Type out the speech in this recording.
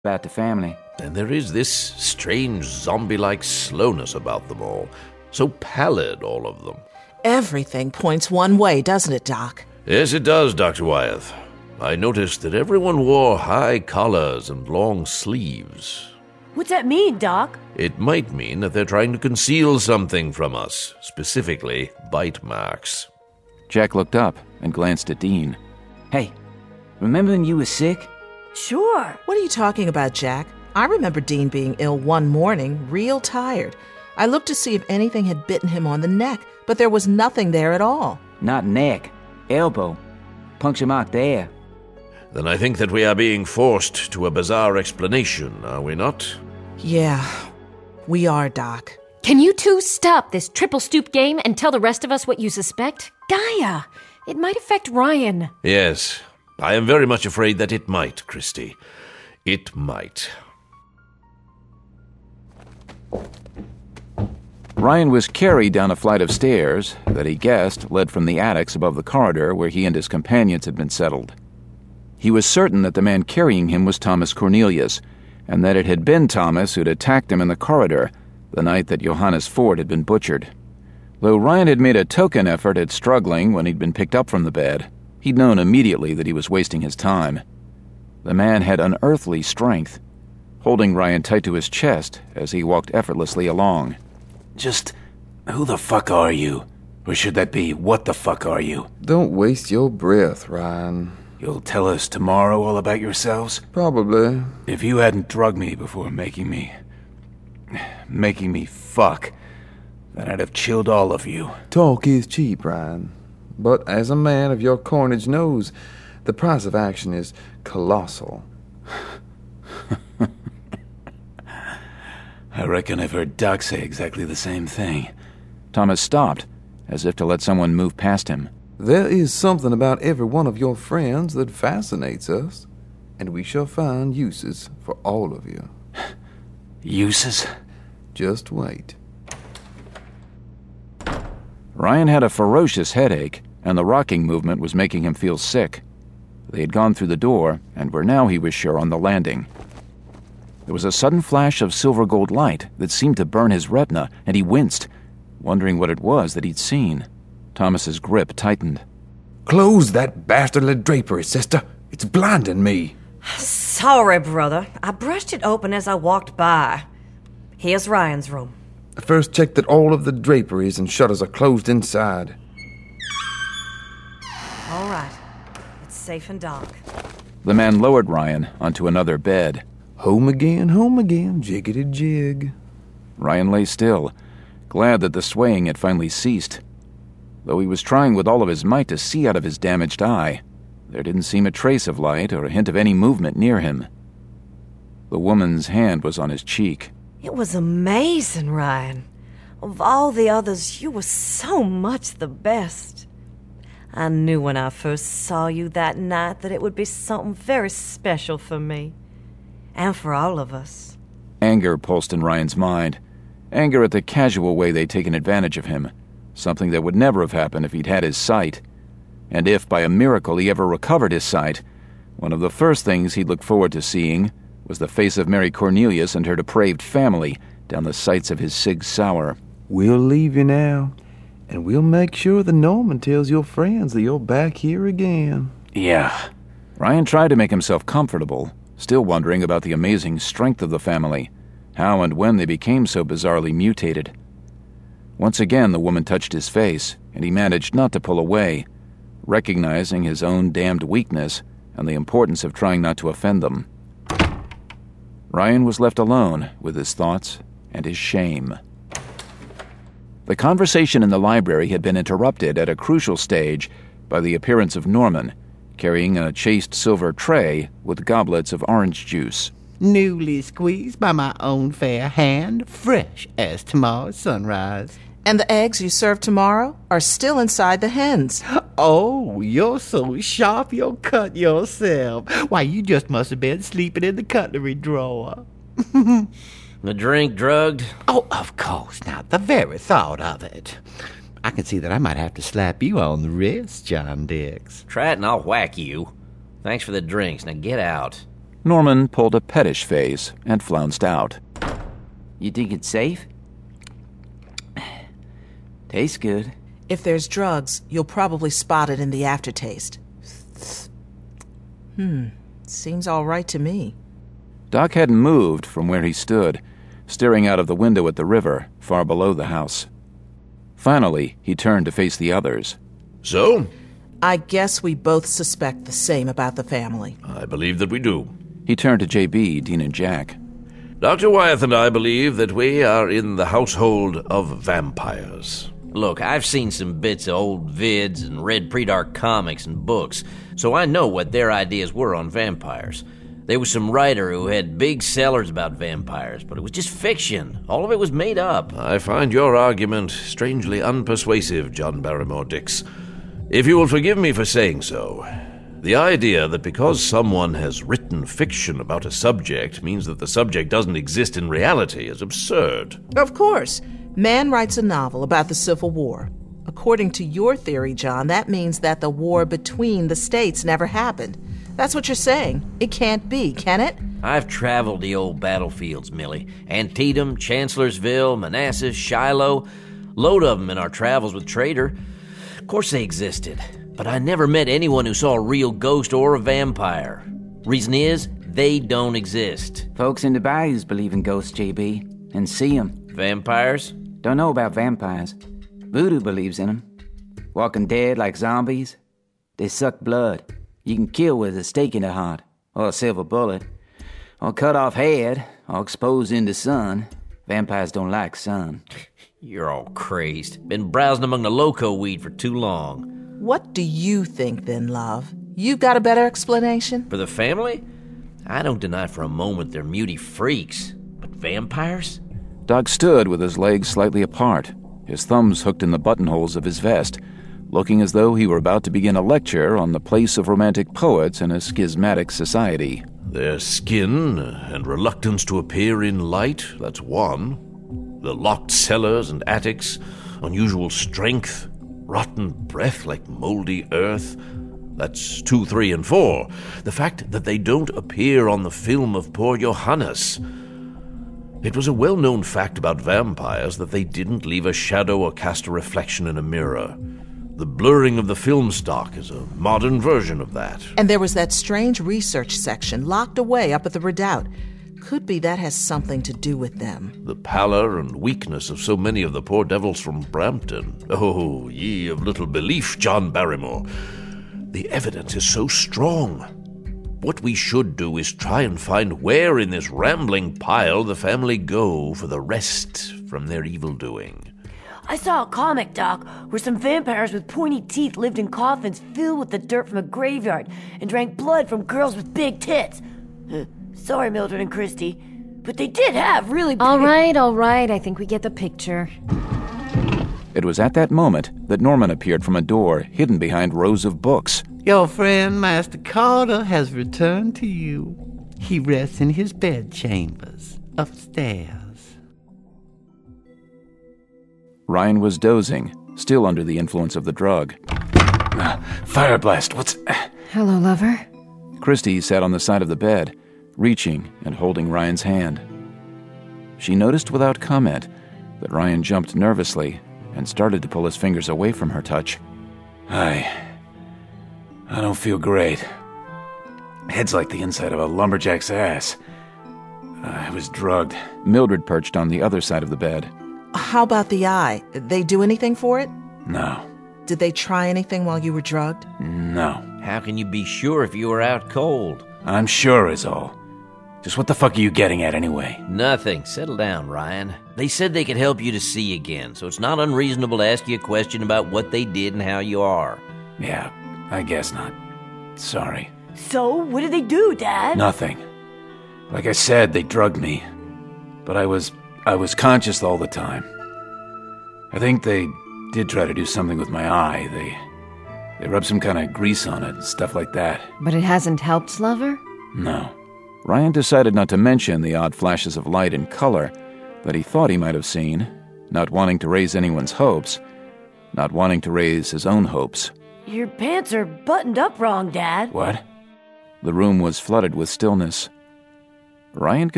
about the family. And there is this strange zombie-like slowness about them all. So pallid, all of them. Everything points one way, doesn't it, Doc? Yes, it does, Dr. Wyeth. I noticed that everyone wore high collars and long sleeves. What's that mean, Doc? It might mean that they're trying to conceal something from us, specifically bite marks. Jack looked up and glanced at Dean. Hey, remember when you were sick? Sure. What are you talking about, Jack? I remember Dean being ill one morning, real tired. I looked to see if anything had bitten him on the neck, but there was nothing there at all. Not neck, elbow. Puncture mark there. Then I think that we are being forced to a bizarre explanation, are we not? Yeah, we are, Doc. Can you two stop this triple stoop game and tell the rest of us what you suspect? Gaia, it might affect Ryan. Yes, I am very much afraid that it might, Christy. It might. Ryan was carried down a flight of stairs that he guessed led from the attics above the corridor where he and his companions had been settled. He was certain that the man carrying him was Thomas Cornelius, and that it had been Thomas who'd attacked him in the corridor the night that Johannes Ford had been butchered. Though Ryan had made a token effort at struggling when he'd been picked up from the bed, he'd known immediately that he was wasting his time. The man had unearthly strength, holding Ryan tight to his chest as he walked effortlessly along. Just, who the fuck are you? Or should that be, what the fuck are you? Don't waste your breath, Ryan. You'll tell us tomorrow all about yourselves? Probably. If you hadn't drugged me before making me fuck, then I'd have chilled all of you. Talk is cheap, Ryan. But as a man of your coinage knows, the price of action is colossal. I reckon I've heard Doc say exactly the same thing. Thomas stopped, as if to let someone move past him. There is something about every one of your friends that fascinates us, and we shall find uses for all of you. Uses? Just wait. Ryan had a ferocious headache, and the rocking movement was making him feel sick. They had gone through the door, and were now, he was sure, on the landing. There was a sudden flash of silver-gold light that seemed to burn his retina, and he winced, wondering what it was that he'd seen. Thomas's grip tightened. Close that bastardly drapery, sister. It's blinding me. Sorry, brother. I brushed it open as I walked by. Here's Ryan's room. First check that all of the draperies and shutters are closed inside. All right. It's safe and dark. The man lowered Ryan onto another bed. Home again, jiggity jig. Ryan lay still, glad that the swaying had finally ceased. Though he was trying with all of his might to see out of his damaged eye, there didn't seem a trace of light or a hint of any movement near him. The woman's hand was on his cheek. It was amazing, Ryan. Of all the others, you were so much the best. I knew when I first saw you that night that it would be something very special for me. And for all of us. Anger pulsed in Ryan's mind. Anger at the casual way they'd taken advantage of him. Something that would never have happened if he'd had his sight. And if, by a miracle, he ever recovered his sight, one of the first things he'd look forward to seeing was the face of Mary Cornelius and her depraved family down the sights of his Sig Sauer. We'll leave you now, and we'll make sure the Norman tells your friends that you're back here again. Yeah. Ryan tried to make himself comfortable, still wondering about the amazing strength of the family, how and when they became so bizarrely mutated. Once again the woman touched his face, and he managed not to pull away, recognizing his own damned weakness and the importance of trying not to offend them. Ryan was left alone with his thoughts and his shame. The conversation in the library had been interrupted at a crucial stage by the appearance of Norman, carrying a chased silver tray with goblets of orange juice. Newly squeezed by my own fair hand, fresh as tomorrow's sunrise. And the eggs you serve tomorrow are still inside the hens. Oh, you're so sharp you'll cut yourself. Why, you just must have been sleeping in the cutlery drawer. The drink drugged? Oh, of course not. The very thought of it. I can see that I might have to slap you on the wrist, John Dix. Try it and I'll whack you. Thanks for the drinks. Now get out. Norman pulled a pettish face and flounced out. You think it's safe? Tastes good. If there's drugs, you'll probably spot it in the aftertaste. Seems all right to me. Doc hadn't moved from where he stood, staring out of the window at the river far below the house. Finally, he turned to face the others. So? I guess we both suspect the same about the family. I believe that we do. He turned to JB, Dean, and Jack. Dr. Wyeth and I believe that we are in the household of vampires. Look, I've seen some bits of old vids and read pre-dark comics and books, so I know what their ideas were on vampires. There was some writer who had big sellers about vampires, but it was just fiction. All of it was made up. I find your argument strangely unpersuasive, John Barrymore Dix. If you will forgive me for saying so, the idea that because someone has written fiction about a subject means that the subject doesn't exist in reality is absurd. Of course. Man writes a novel about the Civil War. According to your theory, John, that means that the war between the states never happened. That's what you're saying. It can't be, can it? I've traveled the old battlefields, Millie. Antietam, Chancellorsville, Manassas, Shiloh. Load of them in our travels with Trader. Of course they existed, but I never met anyone who saw a real ghost or a vampire. Reason is, they don't exist. Folks in the bayous believe in ghosts, JB, and see them. Vampires? Don't know about vampires. Voodoo believes in them. Walking dead like zombies. They suck blood. You can kill with a stake in the heart, or a silver bullet, or cut off head, or expose in the sun. Vampires don't like sun. You're all crazed. Been browsing among the loco weed for too long. What do you think, then, love? You got a better explanation? For the family? I don't deny for a moment they're muty freaks. But vampires? Doc stood with his legs slightly apart, his thumbs hooked in the buttonholes of his vest, looking as though he were about to begin a lecture on the place of romantic poets in a schismatic society. Their skin and reluctance to appear in light, that's one. The locked cellars and attics, unusual strength, rotten breath like moldy earth, that's 2, 3, and 4. The fact that they don't appear on the film of poor Johannes. It was a well-known fact about vampires that they didn't leave a shadow or cast a reflection in a mirror. The blurring of the film stock is a modern version of that. And there was that strange research section locked away up at the redoubt. Could be that has something to do with them. The pallor and weakness of so many of the poor devils from Brampton. Oh, ye of little belief, John Barrymore. The evidence is so strong. What we should do is try and find where in this rambling pile the family go for the rest from their evil-doing. I saw a comic, Doc, where some vampires with pointy teeth lived in coffins filled with the dirt from a graveyard and drank blood from girls with big tits. Sorry, Mildred and Christy, but they did have really big... All right, I think we get the picture. It was at that moment that Norman appeared from a door hidden behind rows of books. Your friend, Master Carter, has returned to you. He rests in his bedchambers upstairs. Ryan was dozing, still under the influence of the drug. Fire blast, what's... Hello, lover. Christy sat on the side of the bed, reaching and holding Ryan's hand. She noticed without comment that Ryan jumped nervously and started to pull his fingers away from her touch. I don't feel great. Head's like the inside of a lumberjack's ass. I was drugged. Mildred perched on the other side of the bed. How about the eye? They do anything for it? No. Did they try anything while you were drugged? No. How can you be sure if you were out cold? I'm sure is all. Just what the fuck are you getting at anyway? Nothing. Settle down, Ryan. They said they could help you to see again, so it's not unreasonable to ask you a question about what they did and how you are. Yeah, I guess not. Sorry. So, what did they do, Dad? Nothing. Like I said, they drugged me. But I was conscious all the time. I think they did try to do something with my eye. They rubbed some kind of grease on it and stuff like that. But it hasn't helped, lover? No. Ryan decided not to mention the odd flashes of light and color that he thought he might have seen, not wanting to raise anyone's hopes, not wanting to raise his own hopes. Your pants are buttoned up wrong, Dad. What? The room was flooded with stillness. Ryan